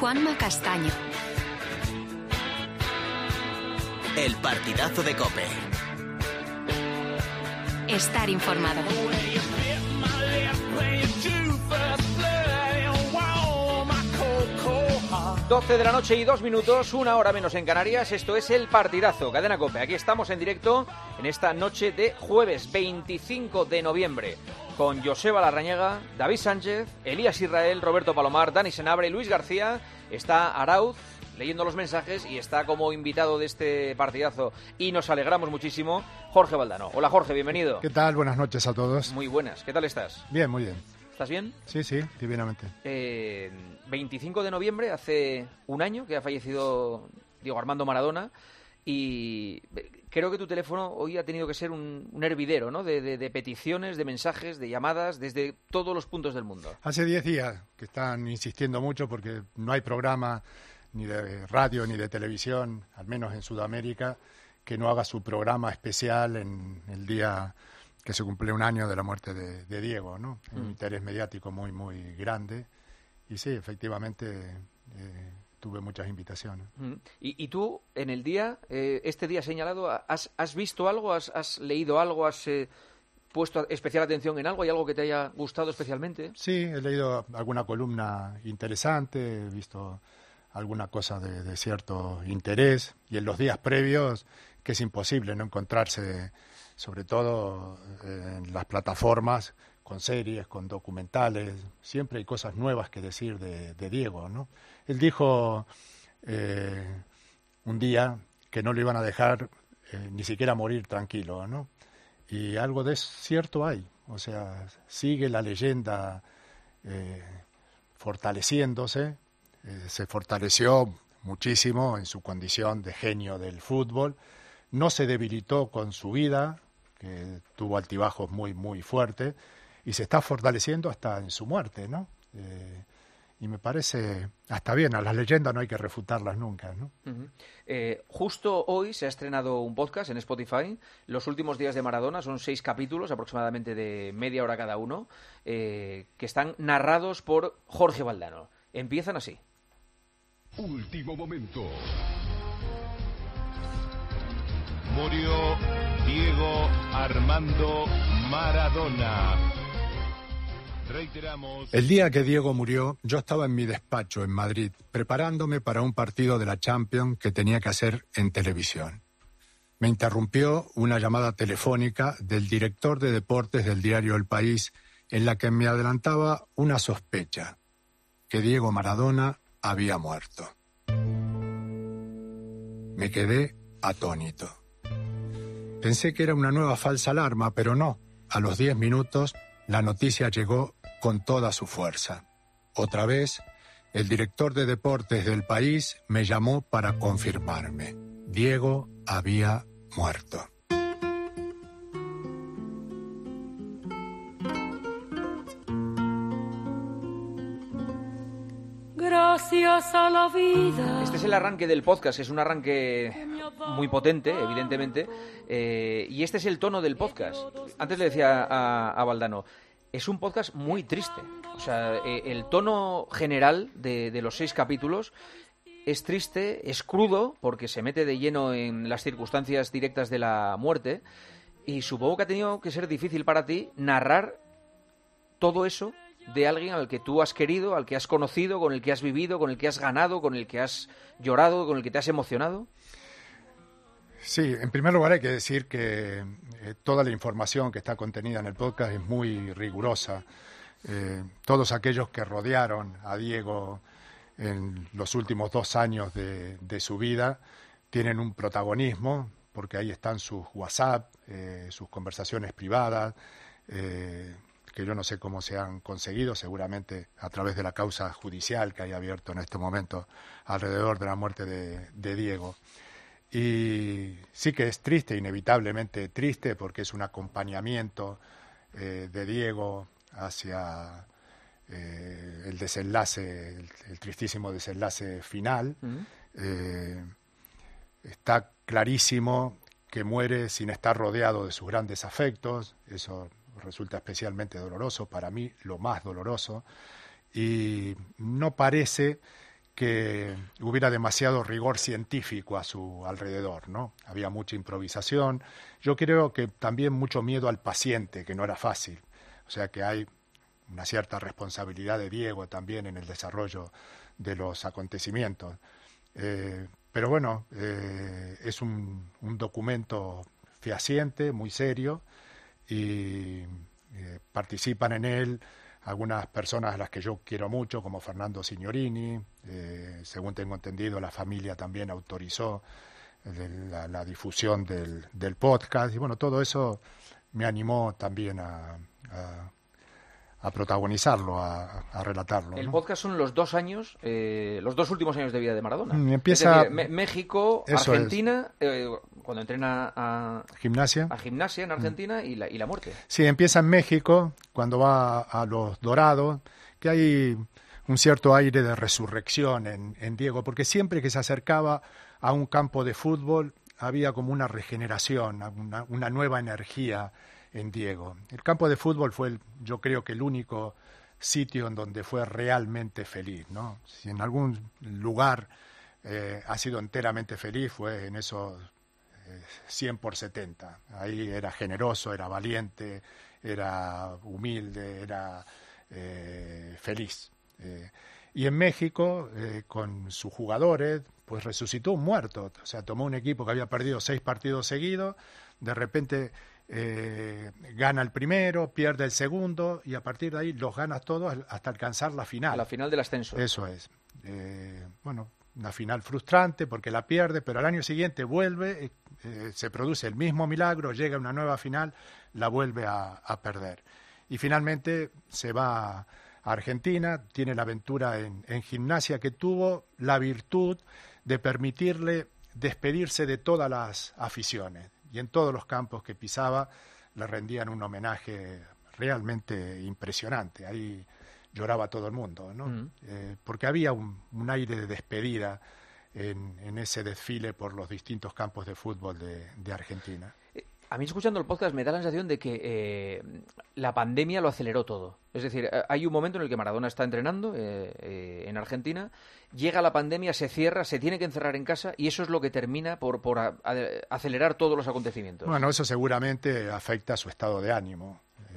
Juanma Castaño. El partidazo de COPE. Estar informado. 12 de la noche y 2 minutos, 1 hora menos en Canarias. Esto es El Partidazo, Cadena COPE. Aquí estamos en directo en esta noche de jueves 25 de noviembre con Joseba Larrañaga, David Sánchez, Elías Israel, Roberto Palomar, Dani Senabre, Luis García. Está Arauz leyendo los mensajes y está como invitado de este partidazo y nos alegramos muchísimo, Jorge Valdano. Hola Jorge, bienvenido. ¿Qué tal? Buenas noches a todos. Muy buenas, ¿qué tal estás? Bien, muy bien. ¿Estás bien? Sí, sí, divinamente. 25 de noviembre, hace un año que ha fallecido Diego Armando Maradona y creo que tu teléfono hoy ha tenido que ser un hervidero, ¿no? De peticiones, de mensajes, de llamadas desde todos los puntos del mundo. Hace 10 días que están insistiendo mucho porque no hay programa ni de radio ni de televisión, al menos en Sudamérica, que no haga su programa especial en el día que se cumple un año de la muerte de Diego, ¿no? Un interés mediático muy, muy grande. Y sí, efectivamente, tuve muchas invitaciones. ¿Y tú, en el día, este día señalado, has visto algo, has leído algo, has puesto especial atención en algo? ¿Hay algo que te haya gustado especialmente? Sí, he leído alguna columna interesante, he visto alguna cosa de cierto interés, y en los días previos, que es imposible no encontrarse, sobre todo en las plataformas, con series, con documentales, siempre hay cosas nuevas que decir de Diego, ¿no? Él dijo un día que no lo iban a dejar ni siquiera morir tranquilo, ¿no? Y algo de cierto hay, o sea, sigue la leyenda fortaleciéndose, se fortaleció muchísimo en su condición de genio del fútbol, no se debilitó con su vida, que tuvo altibajos muy, muy fuertes, y se está fortaleciendo hasta en su muerte, ¿no? Y me parece hasta bien, a las leyendas no hay que refutarlas nunca, ¿no? Justo hoy se ha estrenado un podcast en Spotify, Los últimos días de Maradona, son 6 capítulos, aproximadamente de media hora cada uno, que están narrados por Jorge Valdano. Empiezan así. Último momento. Murió Diego Armando Maradona. Reiteramos. El día que Diego murió, yo estaba en mi despacho en Madrid, preparándome para un partido de la Champions que tenía que hacer en televisión. Me interrumpió una llamada telefónica del director de deportes del diario El País, en la que me adelantaba una sospecha, que Diego Maradona había muerto. Me quedé atónito. Pensé que era una nueva falsa alarma, pero no. A los 10 minutos, la noticia llegó con toda su fuerza. Otra vez, el director de deportes del País me llamó para confirmarme. Diego había muerto. Gracias a la vida. Este es el arranque del podcast, es un arranque muy potente, evidentemente, y este es el tono del podcast. Antes le decía a Valdano, es un podcast muy triste. O sea, el tono general de los 6 capítulos es triste, es crudo, porque se mete de lleno en las circunstancias directas de la muerte, y supongo que ha tenido que ser difícil para ti narrar todo eso de alguien al que tú has querido, al que has conocido, con el que has vivido, con el que has ganado, con el que has llorado, con el que te has emocionado. Sí, en primer lugar hay que decir que toda la información que está contenida en el podcast es muy rigurosa. Todos aquellos que rodearon a Diego en los últimos 2 años de su vida tienen un protagonismo, porque ahí están sus WhatsApp, sus conversaciones privadas, que yo no sé cómo se han conseguido, seguramente a través de la causa judicial que hay abierto en este momento alrededor de la muerte de Diego. Y sí que es triste, inevitablemente triste, porque es un acompañamiento de Diego hacia el desenlace, el tristísimo desenlace final. Está clarísimo que muere sin estar rodeado de sus grandes afectos, eso resulta especialmente doloroso, para mí lo más doloroso, y no parece que hubiera demasiado rigor científico a su alrededor, ¿no? Había mucha improvisación. Yo creo que también mucho miedo al paciente, que no era fácil. O sea que hay una cierta responsabilidad de Diego también en el desarrollo de los acontecimientos. Pero bueno, es un documento fehaciente, muy serio, y participan en él algunas personas a las que yo quiero mucho, como Fernando Signorini. Según tengo entendido, la familia también autorizó la difusión del podcast. Y bueno, todo eso me animó también a protagonizarlo, a relatarlo. El ¿no? podcast son los 2 años, los 2 últimos años de vida de Maradona. Empieza... Es decir, México, Eso Argentina, cuando entrena a Gimnasia en Argentina y la muerte. Sí, empieza en México, cuando va a los Dorados, que hay un cierto aire de resurrección en Diego, porque siempre que se acercaba a un campo de fútbol había como una regeneración, una nueva energía en Diego. El campo de fútbol fue, yo creo que el único sitio en donde fue realmente feliz, ¿no? Si en algún lugar ha sido enteramente feliz, fue en esos 100/70. Ahí era generoso, era valiente, era humilde, era feliz. Y en México, con sus jugadores, pues resucitó un muerto. O sea, tomó un equipo que había perdido 6 partidos seguidos, de repente gana el primero, pierde el segundo, y a partir de ahí los gana todos hasta alcanzar la final. La final del ascenso. Eso es. Bueno, una final frustrante porque la pierde, pero al año siguiente vuelve, se produce el mismo milagro, llega a una nueva final, la vuelve a perder. Y finalmente se va a Argentina, tiene la aventura en Gimnasia, que tuvo la virtud de permitirle despedirse de todas las aficiones, y en todos los campos que pisaba le rendían un homenaje realmente impresionante. Ahí lloraba todo el mundo, ¿no? Porque había un aire de despedida en ese desfile por los distintos campos de fútbol de Argentina. A mí, escuchando el podcast, me da la sensación de que la pandemia lo aceleró todo. Es decir, hay un momento en el que Maradona está entrenando en Argentina, llega la pandemia, se cierra, se tiene que encerrar en casa, y eso es lo que termina por acelerar todos los acontecimientos. Bueno, eso seguramente afecta a su estado de ánimo.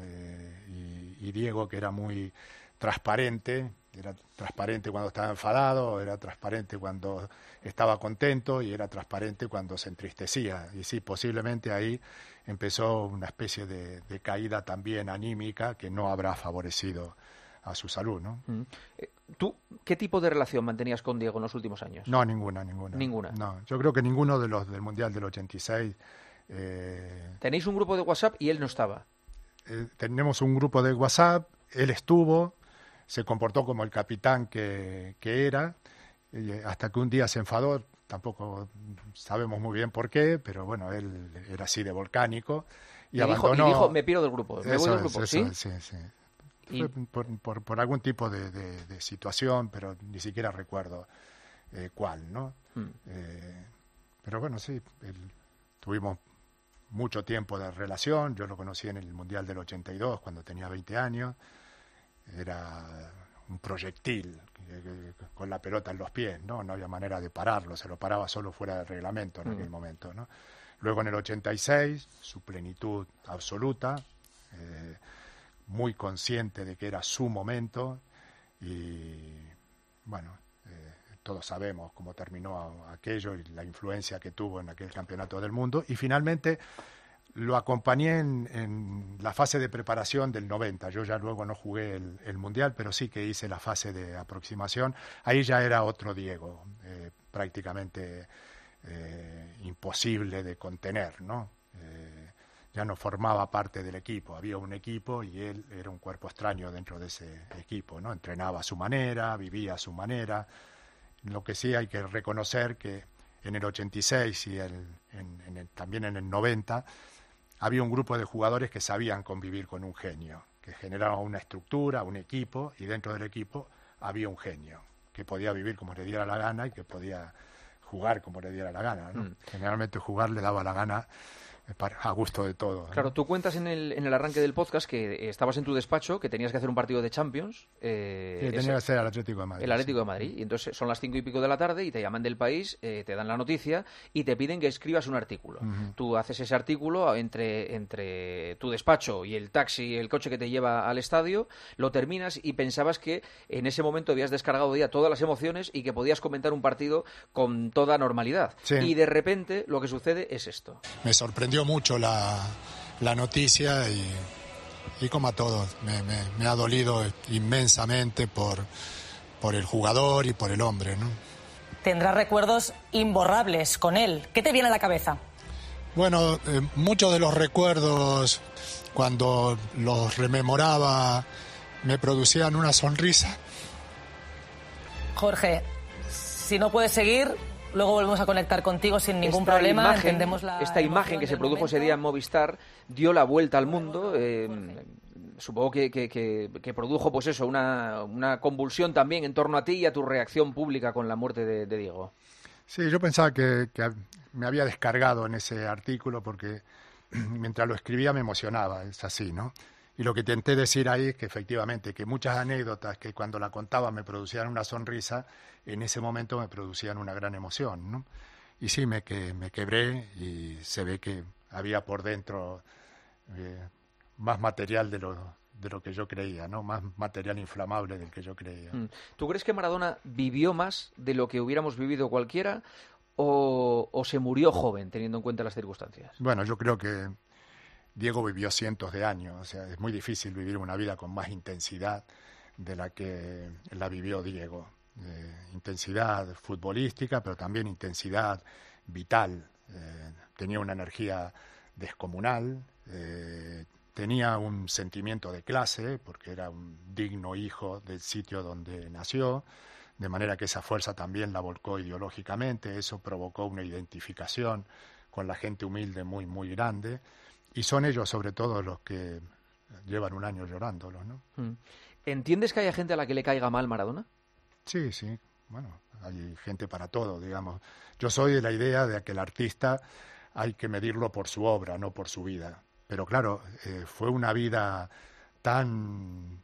Y Diego, que era muy transparente cuando estaba enfadado, era transparente cuando estaba contento, y era transparente cuando se entristecía. Y sí, posiblemente ahí empezó una especie de caída también anímica que no habrá favorecido a su salud, ¿no? ¿Tú qué tipo de relación mantenías con Diego en los últimos años? No, ninguna. ¿Ninguna? No, yo creo que ninguno de los del Mundial del 86. ¿Tenéis un grupo de WhatsApp y él no estaba? Tenemos un grupo de WhatsApp, él estuvo, se comportó como el capitán que era, hasta que un día se enfadó, tampoco sabemos muy bien por qué, pero bueno, él era así de volcánico, y abandonó. Dijo, me piro del grupo, me voy del grupo, ¿sí? Sí. Fue por algún tipo de situación, pero ni siquiera recuerdo cuál, ¿no? Pero bueno, sí, tuvimos mucho tiempo de relación. Yo lo conocí en el Mundial del 82, cuando tenía 20 años. Era un proyectil con la pelota en los pies, ¿no? No había manera de pararlo, se lo paraba solo fuera del reglamento en aquel momento, ¿no? Luego en el 86, su plenitud absoluta, muy consciente de que era su momento, y bueno, todos sabemos cómo terminó aquello y la influencia que tuvo en aquel campeonato del mundo. Y finalmente lo acompañé en la fase de preparación del 90. Yo ya luego no jugué el Mundial, pero sí que hice la fase de aproximación. Ahí ya era otro Diego, prácticamente imposible de contener, ¿no? Ya no formaba parte del equipo, había un equipo y él era un cuerpo extraño dentro de ese equipo, ¿no? Entrenaba a su manera, vivía a su manera. Lo que sí hay que reconocer que en el 86 y también en el 90 había un grupo de jugadores que sabían convivir con un genio, que generaba una estructura, un equipo, y dentro del equipo había un genio que podía vivir como le diera la gana y que podía jugar como le diera la gana, ¿no? Generalmente jugar le daba la gana a gusto de todos. Claro, ¿no? tú cuentas en el arranque del podcast que estabas en tu despacho, que tenías que hacer un partido de Champions. Sí, tenía que ser el Atlético de Madrid. El Atlético de Madrid. Y entonces son las 5:00 de la tarde y te llaman del País, te dan la noticia y te piden que escribas un artículo. Tú haces ese artículo entre tu despacho y el taxi, el coche que te lleva al estadio, lo terminas y pensabas que en ese momento habías descargado ya todas las emociones y que podías comentar un partido con toda normalidad. Sí. Y de repente lo que sucede es esto. Me sorprendió mucho la noticia y como a todos, me ha dolido inmensamente por el jugador y por el hombre, ¿no? Tendrás recuerdos imborrables con él. ¿Qué te viene a la cabeza? Bueno, muchos de los recuerdos, cuando los rememoraba, me producían una sonrisa. Jorge, si no puedes seguir, luego volvemos a conectar contigo sin ningún problema. Entendemos esta imagen que se produjo ese día en Movistar dio la vuelta al mundo. Supongo que produjo, pues eso, una convulsión también en torno a ti y a tu reacción pública con la muerte de Diego. Sí, yo pensaba que me había descargado en ese artículo porque mientras lo escribía me emocionaba, es así, ¿no? Y lo que intenté decir ahí es que efectivamente, que muchas anécdotas que cuando la contaba me producían una sonrisa, en ese momento me producían una gran emoción, ¿no? Y sí, me quebré y se ve que había por dentro más material de lo que yo creía, ¿no? Más material inflamable del que yo creía. ¿Tú crees que Maradona vivió más de lo que hubiéramos vivido cualquiera o se murió joven, teniendo en cuenta las circunstancias? Bueno, yo creo que Diego vivió cientos de años, o sea, es muy difícil vivir una vida con más intensidad de la que la vivió Diego. Intensidad futbolística, pero también intensidad vital. Tenía una energía descomunal, tenía un sentimiento de clase, porque era un digno hijo del sitio donde nació, de manera que esa fuerza también la volcó ideológicamente, eso provocó una identificación con la gente humilde muy, muy grande, y son ellos sobre todo los que llevan un año llorándolo, ¿no? ¿Entiendes que haya gente a la que le caiga mal Maradona? Sí, bueno, hay gente para todo, digamos. Yo soy de la idea de que el artista hay que medirlo por su obra, no por su vida. Pero claro, fue una vida tan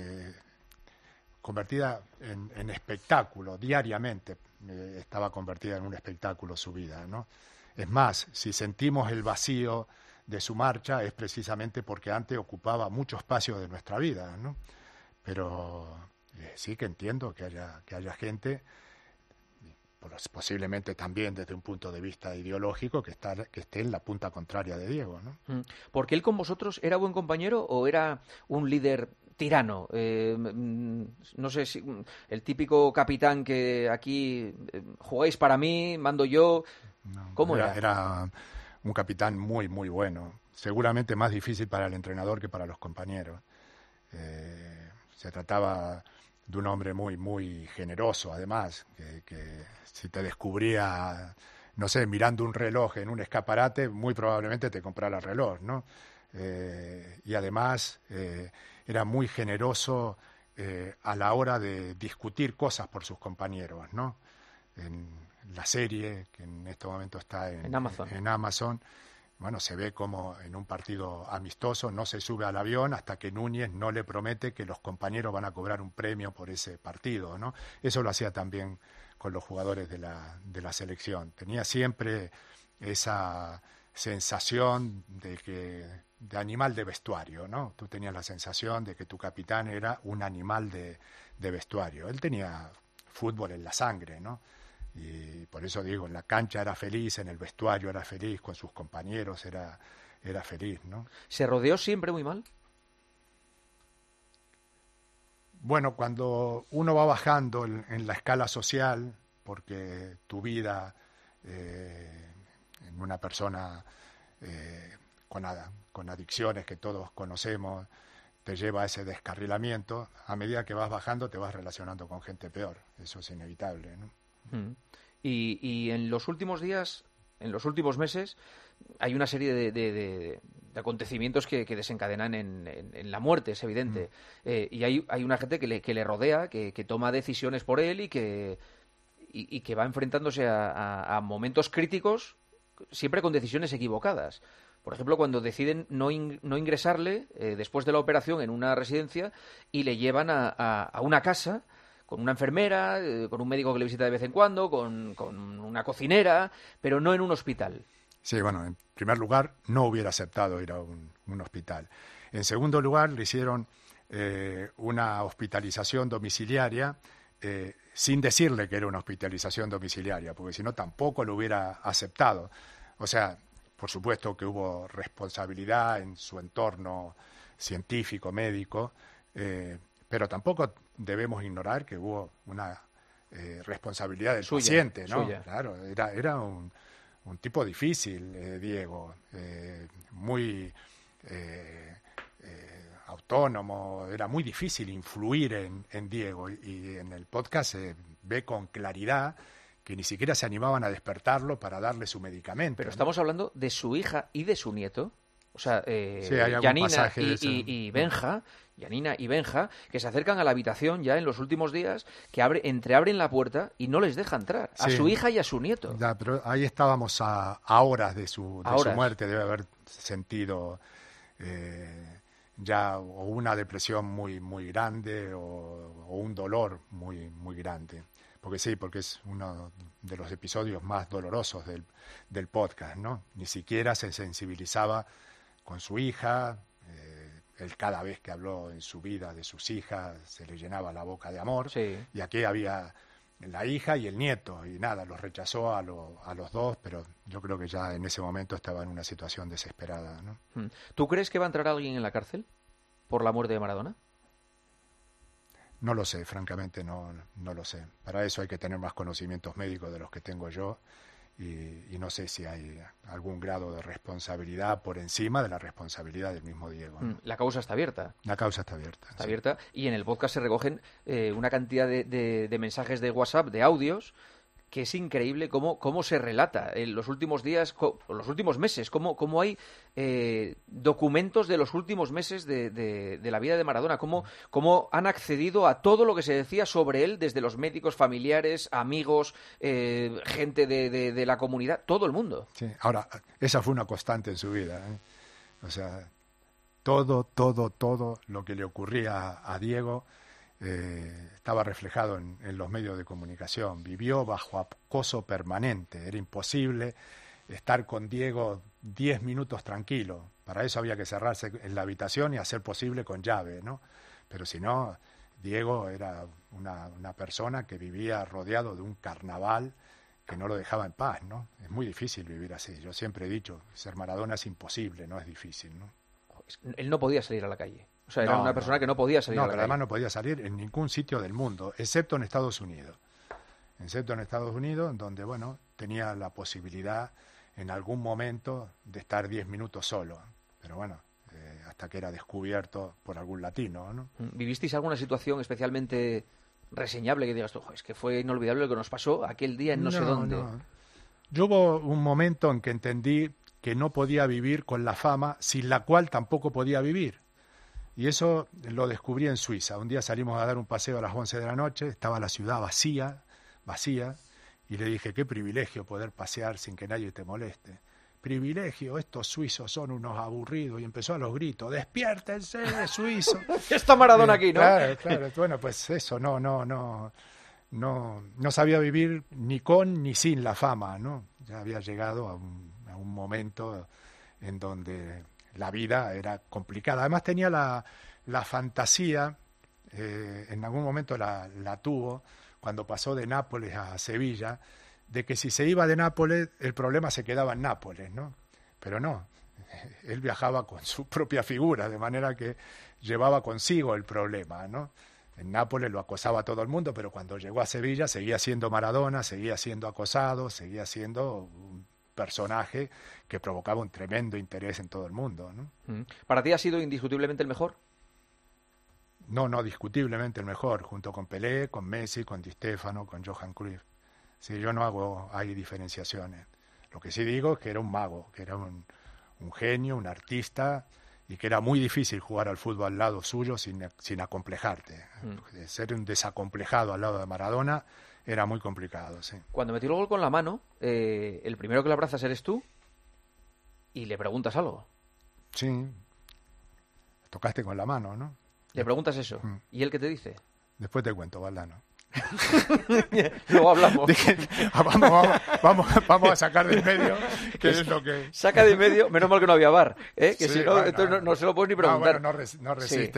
convertida en espectáculo, diariamente estaba convertida en un espectáculo su vida, ¿no? Es más, si sentimos el vacío de su marcha es precisamente porque antes ocupaba mucho espacio de nuestra vida, ¿no? Pero sí que entiendo que haya gente, posiblemente también desde un punto de vista ideológico, que esté en la punta contraria de Diego, ¿no? ¿Porque él con vosotros era buen compañero o era un líder tirano? No sé si el típico capitán que aquí jugáis para mí, mando yo. No, ¿Cómo era? Era un capitán muy, muy bueno. Seguramente más difícil para el entrenador que para los compañeros. Se trataba de un hombre muy, muy generoso, además, que si te descubría, no sé, mirando un reloj en un escaparate, muy probablemente te comprara el reloj, ¿no? Y además era muy generoso a la hora de discutir cosas por sus compañeros, ¿no? En la serie, que en este momento está en Amazon, bueno, se ve como en un partido amistoso no se sube al avión hasta que Núñez no le promete que los compañeros van a cobrar un premio por ese partido, ¿no? Eso lo hacía también con los jugadores de la selección. Tenía siempre esa sensación de animal de vestuario, ¿no? Tú tenías la sensación de que tu capitán era un animal de vestuario. Él tenía fútbol en la sangre, ¿no? Y por eso digo, en la cancha era feliz, en el vestuario era feliz, con sus compañeros era feliz, ¿no? ¿Se rodeó siempre muy mal? Bueno, cuando uno va bajando en la escala social, porque tu vida en una persona con adicciones que todos conocemos te lleva a ese descarrilamiento, a medida que vas bajando te vas relacionando con gente peor, eso es inevitable, ¿no? Y en los últimos días, en los últimos meses, hay una serie de acontecimientos que desencadenan en la muerte, es evidente. Y hay una gente que le rodea, que toma decisiones por él y que va enfrentándose a momentos críticos, siempre con decisiones equivocadas. Por ejemplo, cuando deciden no ingresarle después de la operación en una residencia y le llevan a una casa con una enfermera, con un médico que le visita de vez en cuando, con una cocinera, pero no en un hospital. Sí, bueno, en primer lugar, no hubiera aceptado ir a un hospital. En segundo lugar, le hicieron una hospitalización domiciliaria sin decirle que era una hospitalización domiciliaria, porque si no tampoco lo hubiera aceptado. O sea, por supuesto que hubo responsabilidad en su entorno científico, médico, pero tampoco debemos ignorar que hubo una responsabilidad del paciente, ¿no? Suya. Claro, era un tipo difícil, Diego, muy autónomo, era muy difícil influir en Diego, y en el podcast se ve con claridad que ni siquiera se animaban a despertarlo para darle su medicamento. Pero ¿no? estamos hablando de su hija y de su nieto. O sea, Sí, hay algún Janina pasaje de eso. y Benja, Janina y Benja, que se acercan a la habitación ya en los últimos días, que entreabren la puerta y no les deja entrar. A Sí. su hija y a su nieto. Ya, pero ahí estábamos a horas de su muerte. Debe haber sentido ya o una depresión muy, muy grande o un dolor muy, muy grande. Porque sí, porque es uno de los episodios más dolorosos del podcast, ¿no? Ni siquiera se sensibilizaba con su hija. Él cada vez que habló en su vida de sus hijas se le llenaba la boca de amor. Sí. Y aquí había la hija y el nieto, y nada, los rechazó a los dos, pero yo creo que ya en ese momento estaba en una situación desesperada, ¿no? ¿Tú crees que va a entrar alguien en la cárcel por la muerte de Maradona? No lo sé, francamente no lo sé. Para eso hay que tener más conocimientos médicos de los que tengo yo, y no sé si hay algún grado de responsabilidad por encima de la responsabilidad del mismo Diego, ¿no? La causa está abierta. La causa está abierta. Está sí. abierta, y en el podcast se recogen una cantidad de mensajes de WhatsApp, de audios, que es increíble cómo se relata en los últimos días, los últimos meses, cómo hay documentos de los últimos meses de la vida de Maradona, cómo han accedido a todo lo que se decía sobre él desde los médicos, familiares, amigos, gente de la comunidad, todo el mundo. Sí. Ahora, esa fue una constante en su vida, ¿eh? O sea, todo lo que le ocurría a Diego estaba reflejado en los medios de comunicación. Vivió bajo acoso permanente. Era imposible estar con Diego 10 minutos tranquilo. Para eso había que cerrarse en la habitación y hacer posible con llave, ¿no? Pero si no, Diego era una persona que vivía rodeado de un carnaval que no lo dejaba en paz, ¿no? Es muy difícil vivir así. Yo siempre he dicho, ser Maradona es imposible, no es difícil, ¿no? Él no podía salir a la calle. O sea, era una persona que no podía salir a la pero calle. además no podía salir en ningún sitio del mundo, excepto en Estados Unidos. Excepto en Estados Unidos, donde, bueno, tenía la posibilidad en algún momento de estar 10 minutos solo. Pero bueno, hasta que era descubierto por algún latino, ¿no? ¿Vivisteis alguna situación especialmente reseñable que digas tú, es que fue inolvidable lo que nos pasó aquel día en no sé dónde? No. Yo hubo un momento en que entendí que no podía vivir con la fama, sin la cual tampoco podía vivir. Y eso lo descubrí en Suiza. Un día salimos a dar un paseo a las 11 de la noche, estaba la ciudad vacía, y le dije, qué privilegio poder pasear sin que nadie te moleste. Privilegio, estos suizos son unos aburridos. Y empezó a los gritos, despiértense, suizos. Está Maradona aquí, ¿no? Claro, bueno, pues eso, no sabía vivir ni con ni sin la fama, ¿no? Ya había llegado a un momento en donde la vida era complicada. Además tenía la fantasía, en algún momento la tuvo, cuando pasó de Nápoles a Sevilla, de que si se iba de Nápoles, el problema se quedaba en Nápoles, ¿no? Pero no, él viajaba con su propia figura, de manera que llevaba consigo el problema, ¿no? En Nápoles lo acosaba todo el mundo, pero cuando llegó a Sevilla seguía siendo Maradona, seguía siendo acosado, seguía siendo un personaje que provocaba un tremendo interés en todo el mundo, ¿no? ¿Para ti ha sido indiscutiblemente el mejor? No, discutiblemente el mejor, junto con Pelé, con Messi, con Di Stéfano, con Johan Cruyff. Sí, yo no hago ahí diferenciaciones. Lo que sí digo es que era un mago, que era un genio, un artista, y que era muy difícil jugar al fútbol al lado suyo sin acomplejarte. Ser un desacomplejado al lado de Maradona era muy complicado, sí. Cuando metió el gol con la mano, ¿el primero que lo abrazas eres tú? y le preguntas algo. Sí. Tocaste con la mano, ¿no? Le preguntas eso. ¿Y él qué te dice? Después te cuento, Valdano. Luego hablamos. Dije, vamos a sacar de en medio qué es lo que... Saca de en medio, menos mal que no había VAR, que Sí, si no, bueno, entonces no se lo puedes ni preguntar. No resiste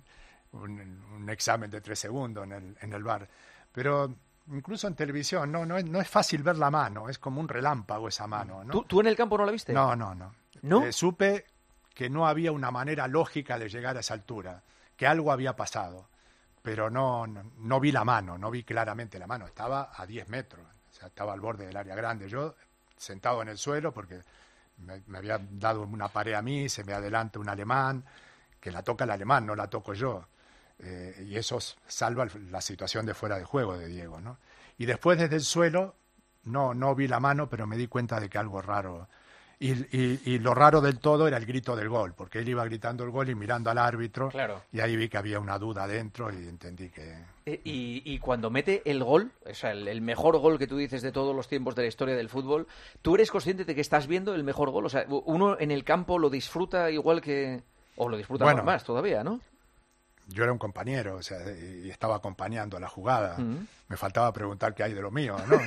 un examen de 3 segundos en el VAR. Pero incluso en televisión no es fácil ver la mano, es como un relámpago esa mano, ¿no? ¿Tú en el campo no la viste? No. ¿No? Supe que no había una manera lógica de llegar a esa altura, que algo había pasado, pero no vi la mano, no vi claramente la mano, estaba a 10 metros, o sea, estaba al borde del área grande. Yo sentado en el suelo porque me había dado una pared a mí, se me adelanta un alemán, que la toca el alemán, no la toco yo. Y eso salva la situación de fuera de juego de Diego, ¿no? Y después desde el suelo no vi la mano, pero me di cuenta de que algo raro. Y lo raro del todo era el grito del gol, porque él iba gritando el gol y mirando al árbitro, claro. Y ahí vi que había una duda dentro y entendí que... Y cuando mete el gol, o sea, el mejor gol que tú dices de todos los tiempos de la historia del fútbol, ¿tú eres consciente de que estás viendo el mejor gol? O sea, uno en el campo lo disfruta igual que... o lo disfruta más todavía, ¿no? Yo era un compañero, o sea, y estaba acompañando a la jugada. Me faltaba preguntar qué hay de lo mío, ¿no?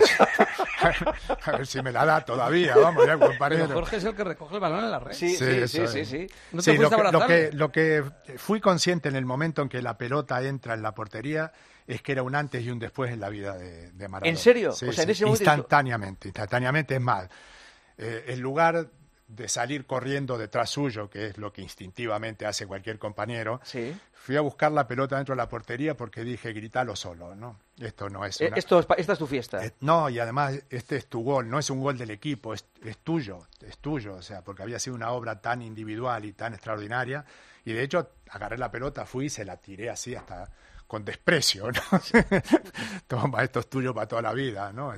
A ver si me la da todavía, vamos, ya, compañero. Pero Jorge es el que recoge el balón en la red. Sí. ¿No te fuiste a abrazarle? Lo que fui consciente en el momento en que la pelota entra en la portería es que era un antes y un después en la vida de Maradona. ¿En serio? Sí, o sea, en ese momento... Instantáneamente, es más. En lugar de salir corriendo detrás suyo, que es lo que instintivamente hace cualquier compañero, sí. Fui a buscar la pelota dentro de la portería porque dije, gritalo solo, ¿no? Esto no es esta es tu fiesta. No, y además este es tu gol, no es un gol del equipo, es tuyo, o sea, porque había sido una obra tan individual y tan extraordinaria, y de hecho agarré la pelota, fui y se la tiré así hasta con desprecio, ¿no? Toma, esto es tuyo para toda la vida, ¿no?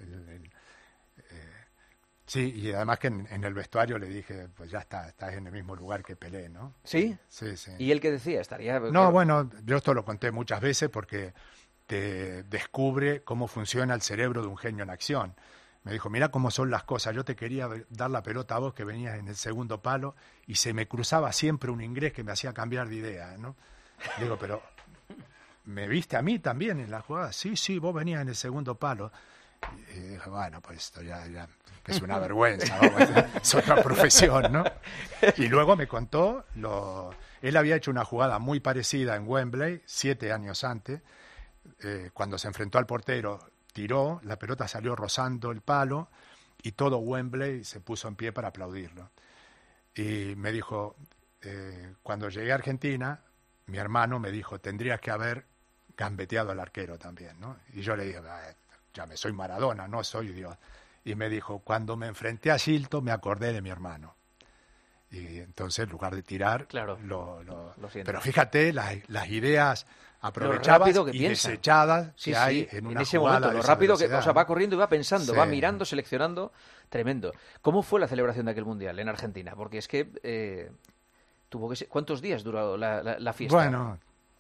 Sí, y además que en el vestuario le dije, pues ya estás en el mismo lugar que Pelé, ¿no? ¿Sí? Sí. ¿Y él qué decía? Estaría... No, claro. Bueno, yo esto lo conté muchas veces porque te descubre cómo funciona el cerebro de un genio en acción. Me dijo, mira cómo son las cosas, yo te quería dar la pelota a vos que venías en el segundo palo y se me cruzaba siempre un inglés que me hacía cambiar de idea, ¿no? Digo, pero ¿me viste a mí también en la jugada? Sí, vos venías en el segundo palo. Y dije, bueno, pues esto ya es una vergüenza, vamos, es otra profesión, ¿no? Y luego me contó, él había hecho una jugada muy parecida en Wembley 7 años antes, cuando se enfrentó al portero, tiró, la pelota salió rozando el palo y todo Wembley se puso en pie para aplaudirlo. Y me dijo, cuando llegué a Argentina, mi hermano me dijo, tendrías que haber gambeteado al arquero también, ¿no? Y yo le dije, ya soy Maradona, no soy Dios. Y me dijo, cuando me enfrenté a Shilton me acordé de mi hermano. Y entonces, en lugar de tirar, claro, lo siento. Pero fíjate las ideas aprovechadas y desechadas que hay en una ese jugada momento, lo rápido que, o sea, va corriendo y va pensando, va mirando, seleccionando, tremendo. ¿Cómo fue la celebración de aquel mundial en Argentina? Porque es que tuvo que ser, ¿cuántos días duró la fiesta? Bueno,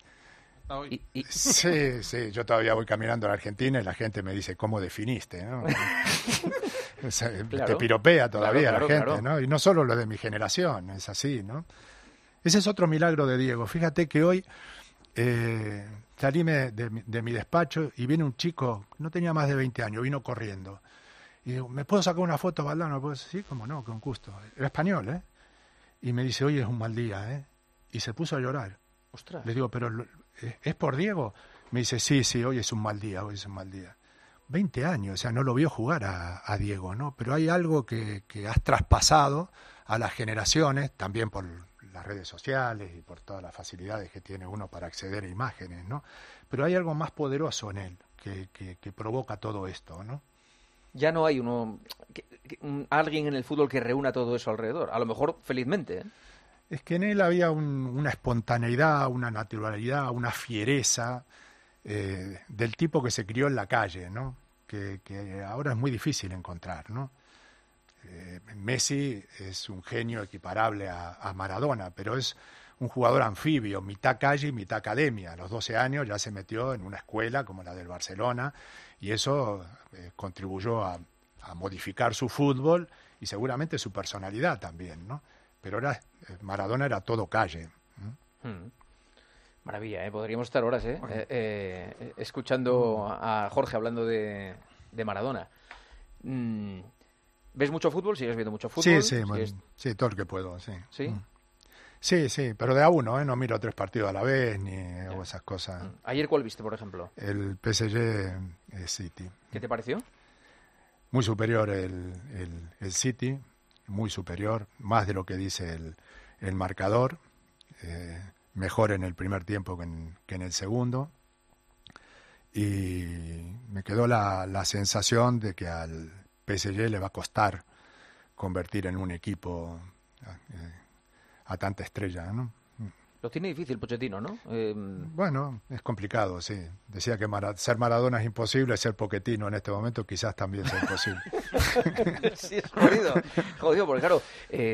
Sí, yo todavía voy caminando a la Argentina y la gente me dice, ¿cómo definiste? ¿No? O sea, claro, te piropea todavía claro, la gente, claro. ¿no? Y no solo lo de mi generación, es así, ¿no? Ese es otro milagro de Diego. Fíjate que hoy salí de mi despacho y viene un chico, no tenía más de 20 años, vino corriendo. Y digo, ¿me puedo sacar una foto, Valdano? ¿Puedo? Sí, cómo no, con gusto. Era español, ¿eh? Y me dice, hoy es un mal día, ¿eh? Y se puso a llorar. Ostras. Le digo, ¿pero es por Diego? Me dice, sí, hoy es un mal día, 20 años, o sea, no lo vio jugar a Diego, ¿no? Pero hay algo que has traspasado a las generaciones, también por las redes sociales y por todas las facilidades que tiene uno para acceder a imágenes, ¿no? Pero hay algo más poderoso en él que provoca todo esto, ¿no? Ya no hay alguien en el fútbol que reúna todo eso alrededor, a lo mejor felizmente, ¿eh? Es que en él había una espontaneidad, una naturalidad, una fiereza del tipo que se crió en la calle, ¿no? Que ahora es muy difícil encontrar, ¿no? Messi es un genio equiparable a Maradona, pero es un jugador anfibio, mitad calle y mitad academia. A los 12 años ya se metió en una escuela como la del Barcelona y eso contribuyó a modificar su fútbol y seguramente su personalidad también, ¿no? Pero Maradona era todo calle. Maravilla, podríamos estar horas escuchando a Jorge hablando de Maradona. ¿Ves mucho fútbol? ¿Sigues viendo mucho fútbol? Sí, todo el que puedo, sí. ¿Sí? Sí, pero de a uno, no miro 3 partidos a la vez ni esas cosas. ¿Ayer cuál viste, por ejemplo? El PSG City. ¿Qué te pareció? Muy superior el City, muy superior, más de lo que dice el marcador, mejor en el primer tiempo que en el segundo, y me quedó la sensación de que al PSG le va a costar convertir en un equipo a tanta estrella, ¿no? Lo tiene difícil Pochettino, ¿no? Bueno, es complicado, sí. Decía que ser Maradona es imposible, ser Pochettino en este momento quizás también sea imposible. Sí, es jodido, porque claro,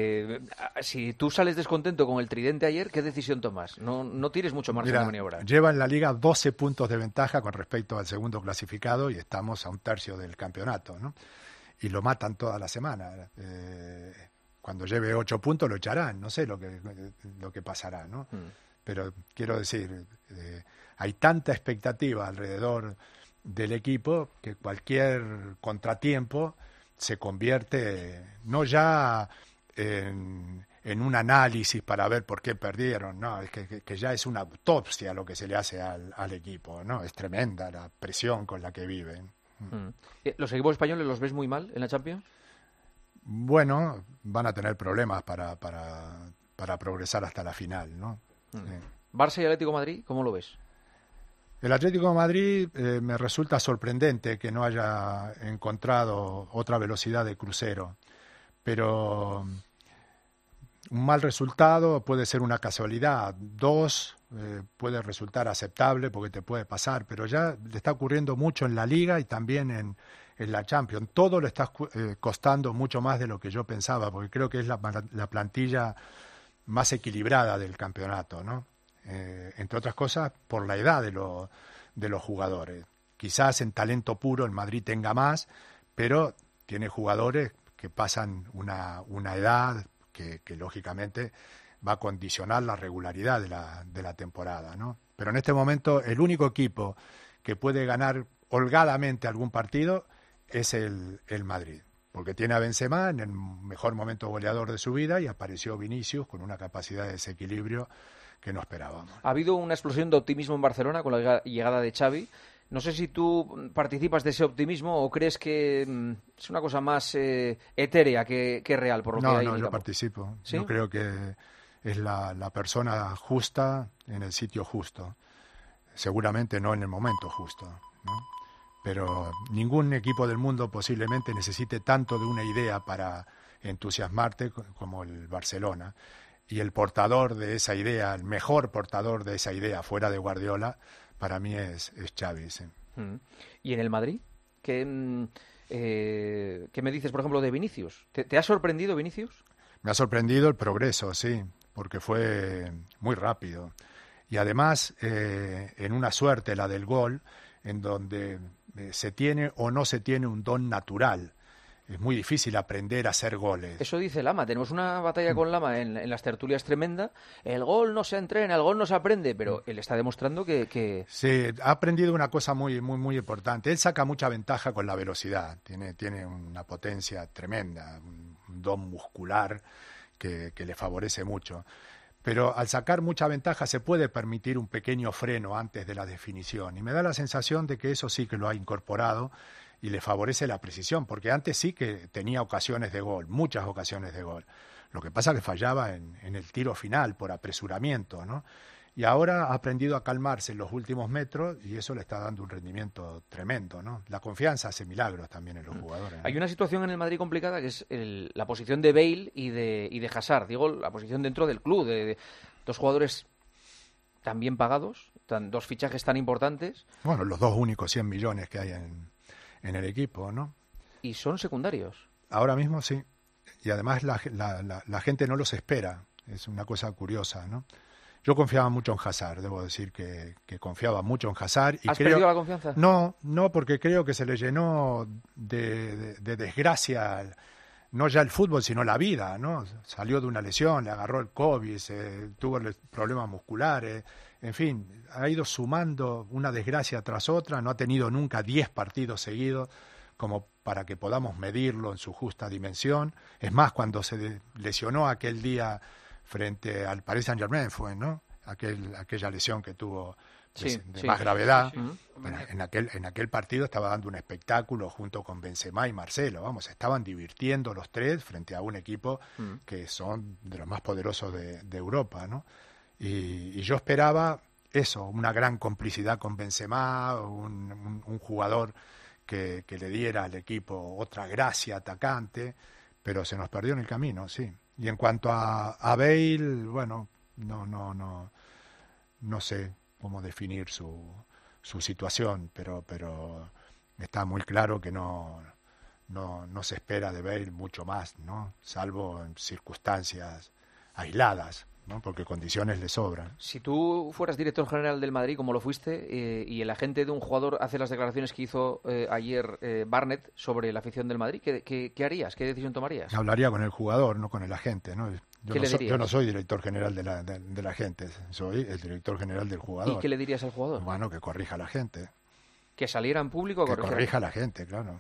si tú sales descontento con el tridente ayer, ¿qué decisión tomas? No tienes mucho margen de maniobra. Lleva en la Liga 12 puntos de ventaja con respecto al segundo clasificado y estamos a un tercio del campeonato, ¿no? Y lo matan toda la semana. Cuando lleve 8 puntos lo echarán, no sé lo que pasará, ¿no? Pero quiero decir, hay tanta expectativa alrededor del equipo que cualquier contratiempo se convierte no ya en un análisis para ver por qué perdieron, no, es que ya es una autopsia lo que se le hace al equipo, ¿no? Es tremenda la presión con la que viven. ¿Los equipos españoles los ves muy mal en la Champions? Bueno, van a tener problemas para progresar hasta la final, ¿no? Barça y Atlético de Madrid, ¿cómo lo ves? El Atlético de Madrid me resulta sorprendente que no haya encontrado otra velocidad de crucero, pero un mal resultado puede ser una casualidad, 2 puede resultar aceptable porque te puede pasar, pero ya le está ocurriendo mucho en la Liga y también en la Champions. Todo le está costando mucho más de lo que yo pensaba, porque creo que es la plantilla más equilibrada del campeonato, ¿no? Entre otras cosas, por la edad de los jugadores. Quizás en talento puro el Madrid tenga más, pero tiene jugadores que pasan una edad que lógicamente va a condicionar la regularidad de la temporada, ¿no? Pero en este momento el único equipo que puede ganar holgadamente algún partido es el Madrid, porque tiene a Benzema en el mejor momento goleador de su vida y apareció Vinicius con una capacidad de desequilibrio que no esperábamos. Ha habido una explosión de optimismo en Barcelona con la llegada de Xavi. No sé si tú participas de ese optimismo o crees que es una cosa más etérea que real, por lo que hay en el campo. No, yo participo. ¿Sí? Yo creo que es la persona justa en el sitio justo. Seguramente no en el momento justo, ¿no? Pero ningún equipo del mundo posiblemente necesite tanto de una idea para entusiasmarte como el Barcelona. Y el portador de esa idea, el mejor portador de esa idea fuera de Guardiola, para mí es Xavi. Sí. ¿Y en el Madrid? ¿Qué me dices, por ejemplo, de Vinicius? ¿Te ha sorprendido Vinicius? Me ha sorprendido el progreso, sí, porque fue muy rápido. Y además, en una suerte, la del gol, en donde se tiene o no se tiene un don natural. Es muy difícil aprender a hacer goles. Eso dice Lama. Tenemos una batalla con Lama en las tertulias tremenda. El gol no se entrena, el gol no se aprende, pero él está demostrando que... Sí, ha aprendido una cosa muy importante. Él saca mucha ventaja con la velocidad. Tiene una potencia tremenda, un don muscular que le favorece mucho. Pero al sacar mucha ventaja se puede permitir un pequeño freno antes de la definición. Y me da la sensación de que eso sí que lo ha incorporado y le favorece la precisión, porque antes sí que tenía ocasiones de gol, muchas ocasiones de gol. Lo que pasa es que fallaba en el tiro final por apresuramiento, ¿no? Y ahora ha aprendido a calmarse en los últimos metros y eso le está dando un rendimiento tremendo, ¿no? La confianza hace milagros también en los jugadores, ¿no? Hay una situación en el Madrid complicada que es la posición de Bale y de Hazard. Digo, la posición dentro del club, de dos jugadores tan bien pagados, dos fichajes tan importantes. Bueno, los 2 únicos 100 millones que hay en el equipo, ¿no? Y son secundarios. Ahora mismo sí. Y además la gente no los espera. Es una cosa curiosa, ¿no? Yo confiaba mucho en Hazard, debo decir que confiaba mucho en Hazard. Y ¿Has perdido la confianza? No, porque creo que se le llenó de desgracia no ya el fútbol, sino la vida, ¿no? Salió de una lesión, le agarró el COVID, tuvo problemas musculares, en fin, ha ido sumando una desgracia tras otra, no ha tenido nunca 10 partidos seguidos como para que podamos medirlo en su justa dimensión. Es más, cuando se lesionó aquel día frente al Paris Saint-Germain fue, ¿no? Aquella lesión que tuvo de más gravedad. Bueno, en aquel partido estaba dando un espectáculo junto con Benzema y Marcelo, estaban divirtiendo los tres frente a un equipo que son de los más poderosos de Europa, ¿no? Y yo esperaba eso, una gran complicidad con Benzema, un jugador que le diera al equipo otra gracia atacante, pero se nos perdió en el camino, sí. Y en cuanto a Bale, bueno, no sé cómo definir su situación, pero está muy claro que no se espera de Bale mucho más, ¿no? Salvo en circunstancias aisladas, ¿no? Porque condiciones le sobran. Si tú fueras director general del Madrid, como lo fuiste, y el agente de un jugador hace las declaraciones que hizo ayer Barnett sobre la afición del Madrid, ¿qué harías? ¿Qué decisión tomarías? Hablaría con el jugador, no con el agente, ¿no? Yo no soy director general de la gente, soy el director general del jugador. ¿Y qué le dirías al jugador? Bueno, que corrija a la gente. ¿Que saliera en público? Que corrija a la gente, claro.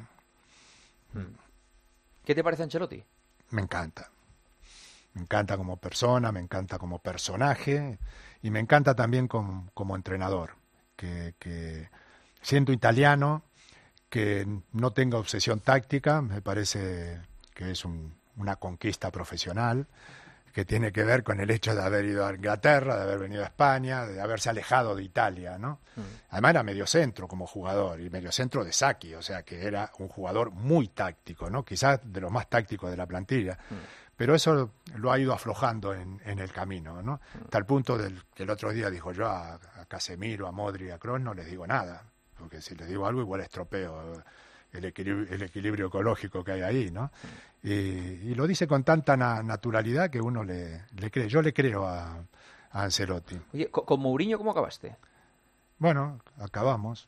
¿Qué te parece Ancelotti? Me encanta. Me encanta como persona, me encanta como personaje y me encanta también como entrenador. Que siendo italiano, que no tenga obsesión táctica, me parece que es una conquista profesional que tiene que ver con el hecho de haber ido a Inglaterra, de haber venido a España, de haberse alejado de Italia, ¿no? Además era mediocentro como jugador, y mediocentro de Sacchi, o sea que era un jugador muy táctico, ¿no? Quizás de los más tácticos de la plantilla. Pero eso lo ha ido aflojando en el camino, ¿no? Hasta el punto que el otro día dijo yo a Casemiro, a Modric, a Kroos no les digo nada, porque si les digo algo igual estropeo el equilibrio ecológico que hay ahí, ¿no? Y lo dice con tanta naturalidad que uno le cree. Yo le creo a Ancelotti. Oye, ¿con Mourinho cómo acabaste? Bueno, acabamos.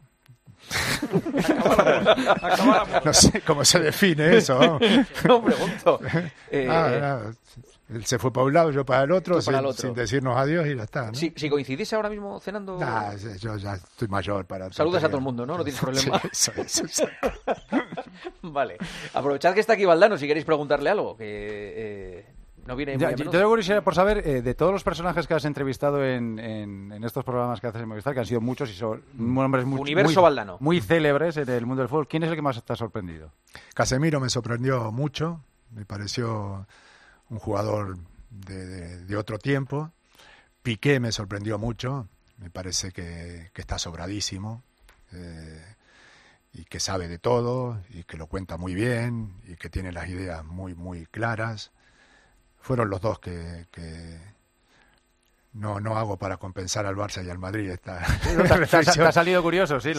Acabamos. No sé cómo se define eso. No, pregunto. Él se fue para un lado, yo para el otro, sin decirnos adiós y ya está, ¿no? Si coincidís ahora mismo cenando... Yo ya estoy mayor para... Saludas a todo el mundo, ¿no? No tienes problema. Sí, eso. Vale. Aprovechad que está aquí Valdano si queréis preguntarle algo, que no viene muy a menudo. Yo tengo curiosidad por saber, de todos los personajes que has entrevistado en estos programas que haces en Movistar, que han sido muchos y son nombres Universo Valdano. Muy célebres en el mundo del fútbol, ¿quién es el que más te ha sorprendido? Casemiro me sorprendió mucho, me pareció un jugador de otro tiempo. Piqué me sorprendió mucho, me parece que está sobradísimo y que sabe de todo y que lo cuenta muy bien y que tiene las ideas muy, muy claras. Fueron los dos que no hago para compensar al Barça y al Madrid. Te ha salido curioso, sí.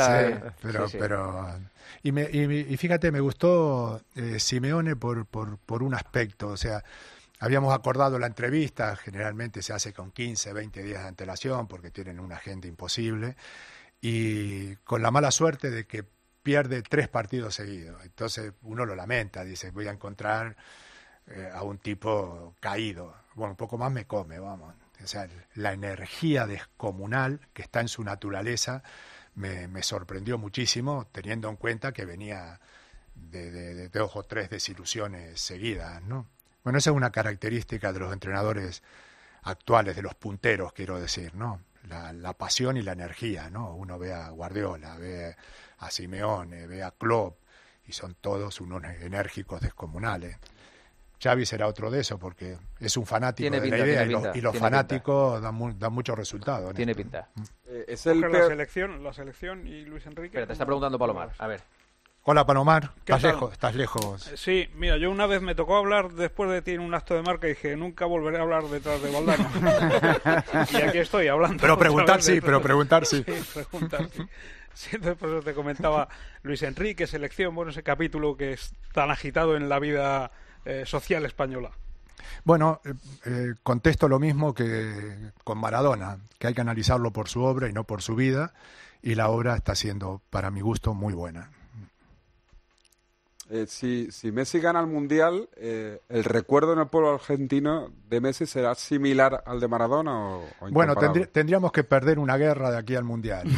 Y fíjate, me gustó Simeone por un aspecto, o sea, habíamos acordado la entrevista, generalmente se hace con 15, 20 días de antelación porque tienen una agenda imposible y con la mala suerte de que pierde 3 partidos seguidos. Entonces uno lo lamenta, dice, voy a encontrar a un tipo caído. Bueno, un poco más me come, vamos. O sea, la energía descomunal que está en su naturaleza me sorprendió muchísimo, teniendo en cuenta que venía de 2 o 3 desilusiones seguidas, ¿no? Bueno, esa es una característica de los entrenadores actuales, de los punteros, quiero decir, ¿no? La pasión y la energía, ¿no? Uno ve a Guardiola, ve a Simeone, ve a Klopp, y son todos unos enérgicos descomunales. Xavi será otro de esos porque es un fanático de la idea y los fanáticos dan muchos resultados. Tiene pinta. Es la selección y Luis Enrique. Pero te está preguntando Palomar. A ver. Hola Palomar, estás lejos. Sí, mira, yo una vez me tocó hablar después de ti en un acto de marca y dije, nunca volveré a hablar detrás de Valdano. Y aquí estoy hablando. Pero preguntar sí. Sí, preguntar sí. Sí, entonces por eso te comentaba Luis Enrique, selección, bueno, ese capítulo que es tan agitado en la vida social española. Bueno, contesto lo mismo que con Maradona, que hay que analizarlo por su obra y no por su vida, y la obra está siendo, para mi gusto, muy buena. si Messi gana el Mundial, ¿el recuerdo en el pueblo argentino de Messi será similar al de Maradona o bueno, incomparable? tendríamos que perder una guerra de aquí al Mundial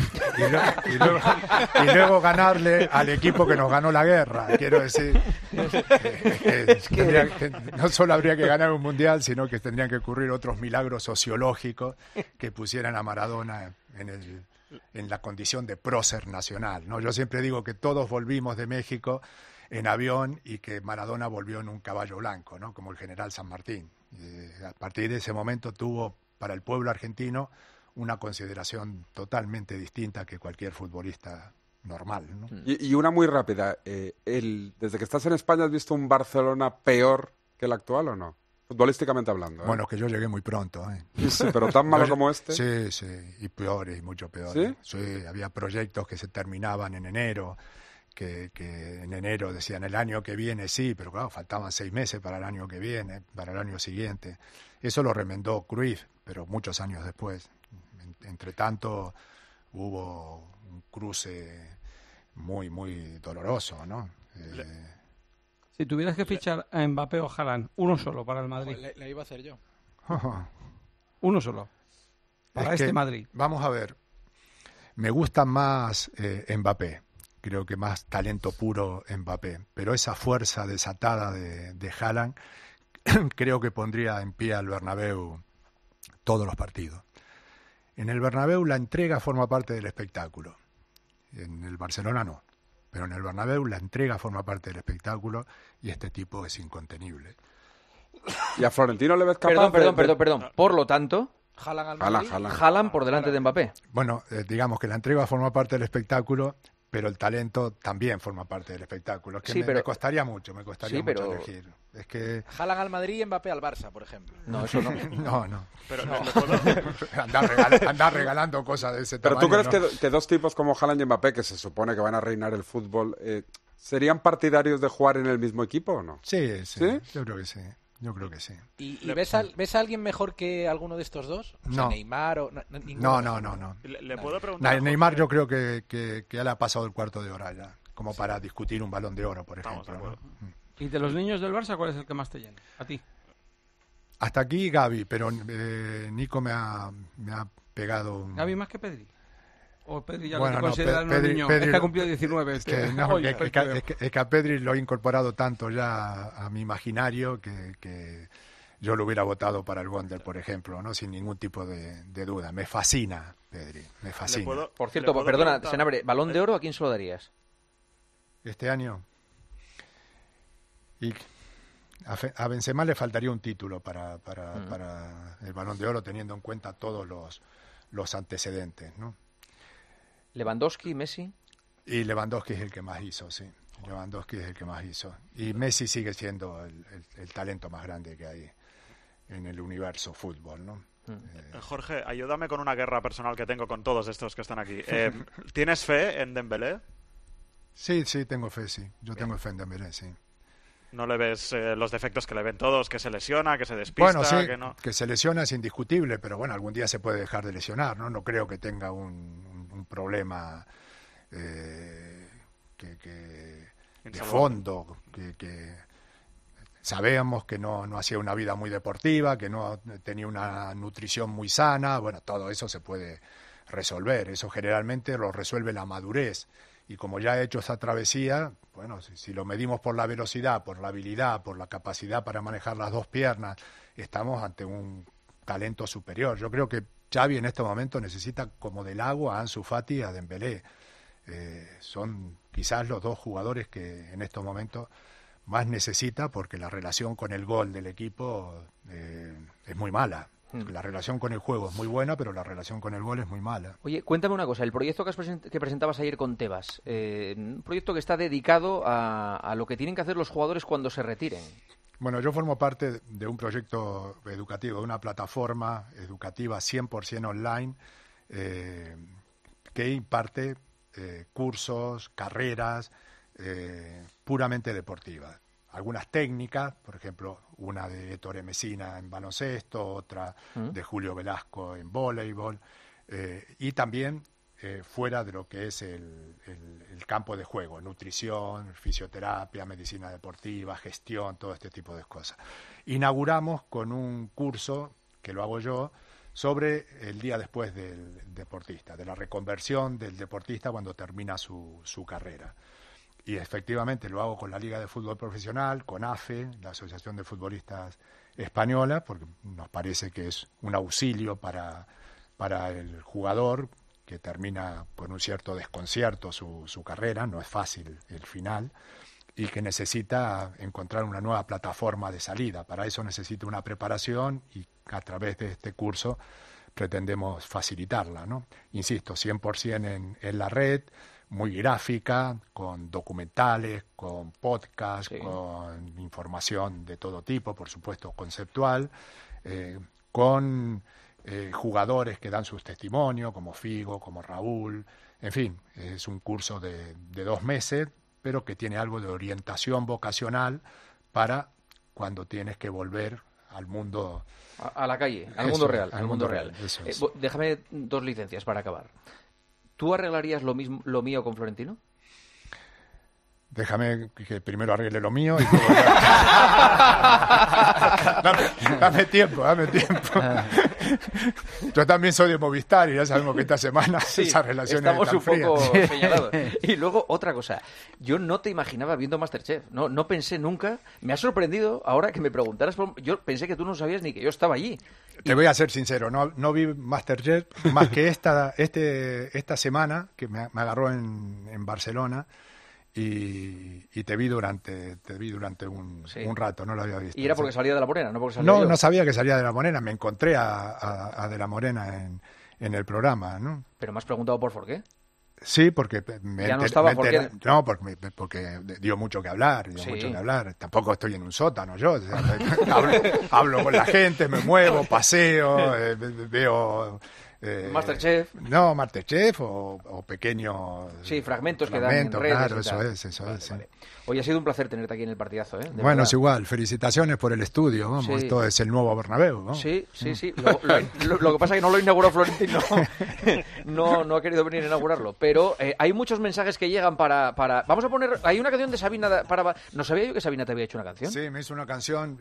y luego ganarle al equipo que nos ganó la guerra. Quiero decir, no solo habría que ganar un Mundial, sino que tendrían que ocurrir otros milagros sociológicos que pusieran a Maradona en la condición de prócer nacional, ¿no? Yo siempre digo que todos volvimos de México en avión y que Maradona volvió en un caballo blanco, ¿no? Como el general San Martín. A partir de ese momento tuvo para el pueblo argentino una consideración totalmente distinta que cualquier futbolista normal, ¿no? Y una muy rápida. Desde que estás en España, ¿has visto un Barcelona peor que el actual o no? Futbolísticamente hablando. Bueno, que yo llegué muy pronto. Sí, pero tan malo como este. Sí, sí, y peores, y mucho peores. Sí, había proyectos que se terminaban en enero, que en enero decían el año que viene sí, pero claro, faltaban 6 meses para el año que viene, para el año siguiente. Eso lo remendó Cruyff, pero muchos años después. Entre tanto, hubo un cruce muy, muy doloroso, ¿no? Si tuvieras que fichar a Mbappé o Haaland, uno solo para el Madrid. Le iba a hacer yo. Uno solo. Para este Madrid. Vamos a ver. Me gusta más Mbappé. Creo que más talento puro Mbappé. Pero esa fuerza desatada de Haaland creo que pondría en pie al Bernabéu todos los partidos. En el Bernabéu la entrega forma parte del espectáculo. En el Barcelona no. Pero en el Bernabéu la entrega forma parte del espectáculo y este tipo es incontenible. ¿Y a Florentino le ves capaz? Perdón. Por lo tanto, Haaland por delante de Mbappé. Bueno, digamos que la entrega forma parte del espectáculo, pero el talento también forma parte del espectáculo. Es que me costaría mucho elegir. Es que Haaland al Madrid y Mbappé al Barça, por ejemplo. No, eso no. No. Pero andar regalando cosas de ese tamaño. Pero ¿tú crees que dos tipos como Haaland y Mbappé, que se supone que van a reinar el fútbol, serían partidarios de jugar en el mismo equipo o no? Sí. Yo creo que sí. ¿Y ves a alguien mejor que alguno de estos dos? O sea, No. Neymar o... No. ¿Le puedo preguntar? Neymar yo creo que ya le ha pasado el cuarto de hora ya, como para discutir un Balón de Oro, por ejemplo. ¿no? ¿Y de los niños del Barça cuál es el que más te llena? ¿A ti? Hasta aquí Gavi, pero Nico me ha pegado un... ¿Gavi más que Pedri? ¿O Pedri ya bueno, lo considera un niño? Pedri, es que ha cumplido 19. Es que a Pedri lo he incorporado tanto ya a mi imaginario que yo lo hubiera votado para el Wonder, por ejemplo, ¿no? Sin ningún tipo de duda. Me fascina Pedri, me fascina. Por cierto, perdona, Senabre, ¿Balón de Oro a quién se lo darías? Este año... Y a Benzema le faltaría un título para el Balón de Oro, teniendo en cuenta todos los antecedentes, ¿no? ¿Lewandowski, Messi? Y Lewandowski es el que más hizo, sí. Y Messi sigue siendo el talento más grande que hay en el universo fútbol, ¿no? Jorge, ayúdame con una guerra personal que tengo con todos estos que están aquí. ¿Tienes fe en Dembélé? Sí, tengo fe, sí. Yo tengo fe en Dembélé, sí. ¿No le ves los defectos que le ven todos? ¿Que se lesiona, que se despista? Bueno, sí, que no... que se lesiona es indiscutible, pero bueno, algún día se puede dejar de lesionar, ¿no? No creo que tenga un problema de fondo, que sabemos que no hacía una vida muy deportiva, que no tenía una nutrición muy sana. Bueno, todo eso se puede resolver. Eso generalmente lo resuelve la madurez. Y como ya he hecho esa travesía, bueno, si lo medimos por la velocidad, por la habilidad, por la capacidad para manejar las dos piernas, estamos ante un talento superior. Yo creo que Xavi en este momento necesita como del agua a Ansu Fati y a Dembélé. Son quizás los dos jugadores que en estos momentos más necesita, porque la relación con el gol del equipo es muy mala. La relación con el juego es muy buena, pero la relación con el gol es muy mala. Oye, cuéntame una cosa, el proyecto que presentabas ayer con Tebas, un proyecto que está dedicado a lo que tienen que hacer los jugadores cuando se retiren. Bueno, yo formo parte de un proyecto educativo, de una plataforma educativa 100% online que imparte cursos, carreras puramente deportivas. Algunas técnicas, por ejemplo, una de Ettore Messina en baloncesto, otra de Julio Velasco en voleibol, y también fuera de lo que es el campo de juego, nutrición, fisioterapia, medicina deportiva, gestión, todo este tipo de cosas. Inauguramos con un curso, que lo hago yo, sobre el día después del deportista, de la reconversión del deportista cuando termina su carrera. Y efectivamente lo hago con la Liga de Fútbol Profesional, con AFE, la Asociación de Futbolistas Española, porque nos parece que es un auxilio para el jugador que termina con un cierto desconcierto su carrera, no es fácil el final, y que necesita encontrar una nueva plataforma de salida. Para eso necesita una preparación y a través de este curso pretendemos facilitarla, ¿no? Insisto, 100% en la red, muy gráfica, con documentales, con podcasts, con información de todo tipo, por supuesto conceptual, con jugadores que dan sus testimonios, como Figo, como Raúl, en fin, es un curso de 2 meses, pero que tiene algo de orientación vocacional para cuando tienes que volver al mundo... A la calle, al mundo real. Al mundo real. Déjame 2 licencias para acabar. ¿Tú arreglarías lo mío con Florentino? Déjame que primero arregle lo mío y luego dame tiempo. Yo también soy de Movistar y ya sabemos que esta semana esas relaciones estamos un frías. poco señalados. Y luego otra cosa, yo no te imaginaba viendo MasterChef, no pensé nunca, me ha sorprendido ahora que me preguntaras, yo pensé que tú no sabías ni que yo estaba allí. Te voy a ser sincero, no vi MasterChef más que esta semana que me agarró en Barcelona. Y te vi durante un rato, no lo había visto. ¿Y era porque salía de La Morena? No, porque salía yo. No sabía que salía de La Morena, me encontré a De La Morena en el programa, ¿no? ¿Pero me has preguntado por qué? Sí, porque porque dio mucho que hablar, Tampoco estoy en un sótano yo, o sea, hablo con la gente, me muevo, paseo, veo... Masterchef. No, Masterchef o pequeños... Sí, fragmentos que dan en redes. Claro, eso es. Vale. Hoy ha sido un placer tenerte aquí en el partidazo, ¿eh? Bueno, es igual. Felicitaciones por el estudio, vamos. Sí. Esto es el nuevo Bernabéu, ¿no? Sí. Lo que pasa es que no lo inauguró Florentino. No ha querido venir a inaugurarlo. Pero hay muchos mensajes que llegan para... Vamos a poner... Hay una canción de Sabina para... ¿No sabía yo que Sabina te había hecho una canción? Sí, me hizo una canción,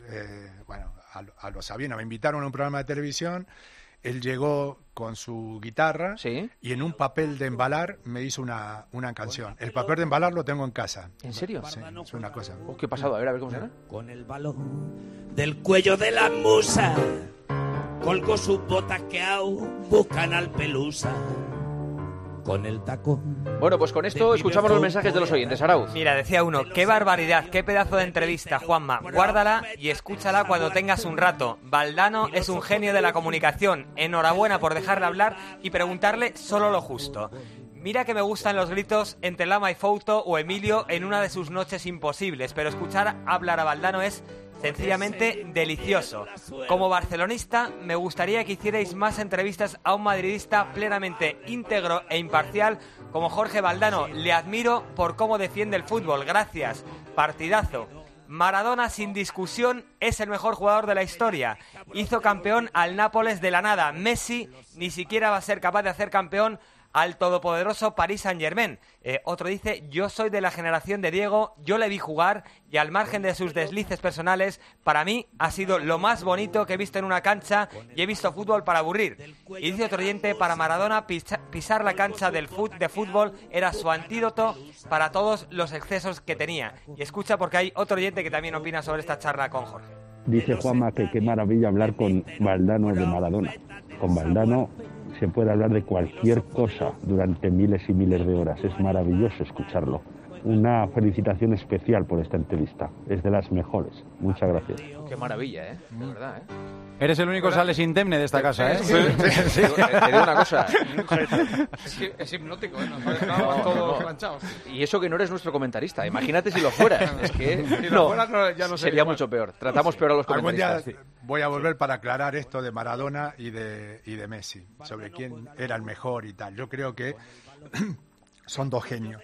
a los Sabina. Me invitaron a un programa de televisión. Él llegó con su guitarra y en un papel de embalar me hizo una canción. El papel de embalar lo tengo en casa. ¿En serio? Sí, es una cosa. ¿Qué ha pasado? A ver cómo suena. Con el balón del cuello de la musa, colgó sus botas que aún buscan al Pelusa. Con el tacón. Bueno, pues con esto escuchamos los mensajes de los oyentes. Arauz. Mira, decía uno, qué barbaridad, qué pedazo de entrevista, Juanma. Guárdala y escúchala cuando tengas un rato. Valdano es un genio de la comunicación. Enhorabuena por dejarle hablar y preguntarle solo lo justo. Mira que me gustan los gritos entre Lama y Fouto o Emilio en una de sus noches imposibles, pero escuchar hablar a Valdano es sencillamente delicioso. Como barcelonista, me gustaría que hicierais más entrevistas a un madridista plenamente íntegro e imparcial como Jorge Valdano. Le admiro por cómo defiende el fútbol. Gracias. Partidazo. Maradona, sin discusión, es el mejor jugador de la historia. Hizo campeón al Nápoles de la nada. Messi ni siquiera va a ser capaz de hacer campeón al todopoderoso Paris Saint-Germain. Otro dice, yo soy de la generación de Diego, yo le vi jugar y al margen de sus deslices personales, para mí ha sido lo más bonito que he visto en una cancha y he visto fútbol para aburrir. Y dice otro oyente, para Maradona pisar la cancha de fútbol era su antídoto para todos los excesos que tenía. Y escucha porque hay otro oyente que también opina sobre esta charla con Jorge. Dice Juanma que qué maravilla hablar con Valdano de Maradona. Con Valdano se puede hablar de cualquier cosa durante miles y miles de horas. Es maravilloso escucharlo. Una felicitación especial por esta entrevista. Es de las mejores. Muchas gracias. Qué maravilla, ¿eh? De verdad, ¿eh? Eres el único sales indemne de esta casa, ¿eh? Sí. Te digo una cosa. Es hipnótico, ¿eh? Nos estamos todos planchados. Y eso que no eres nuestro comentarista. Imagínate si lo fueras. Es que si lo fueras, ya no sería mucho peor. Tratamos peor a los comentaristas. Algún día voy a volver para aclarar esto de Maradona y de Messi, sobre quién era el mejor y tal. Yo creo que son dos genios.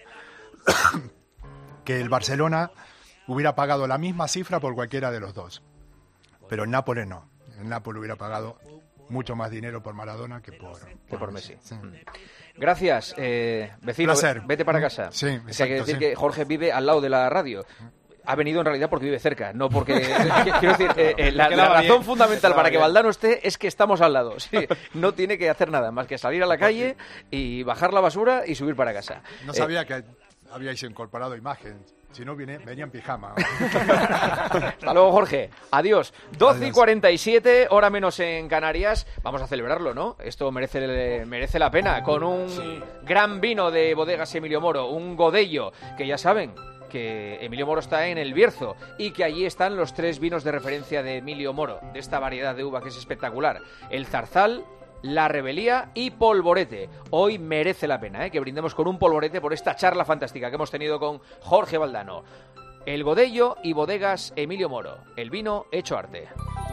Que el Barcelona hubiera pagado la misma cifra por cualquiera de los dos. Pero el Nápoles no. El Nápoles hubiera pagado mucho más dinero por Maradona que por Messi. Sí. Gracias, vecino. Placer. Vete para casa. Sí, O sea, hay que exacto, decir sí. que Jorge vive al lado de la radio. Ha venido en realidad porque vive cerca, no porque... quiero decir, la razón fundamental para que Valdano esté es que estamos al lado. Sí, no tiene que hacer nada más que salir a la calle y bajar la basura y subir para casa. No sabía que habíais incorporado imagen. Si no, venía en pijama. Hasta luego, Jorge. Adiós. 12:47, hora menos en Canarias. Vamos a celebrarlo, ¿no? Esto merece la pena. Con un gran vino de Bodegas Emilio Moro, un Godello, que ya saben que Emilio Moro está en El Bierzo y que allí están los 3 vinos de referencia de Emilio Moro, de esta variedad de uva que es espectacular. El Zarzal, La Rebelía y Polvorete. Hoy merece la pena que brindemos con un polvorete por esta charla fantástica que hemos tenido con Jorge Valdano. El Godello y Bodegas Emilio Moro. El vino hecho arte.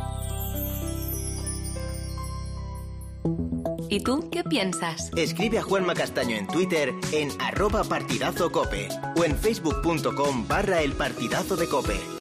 ¿Y tú qué piensas? Escribe a Juanma Castaño en Twitter en @partidazocope o en facebook.com/elpartidazodecope.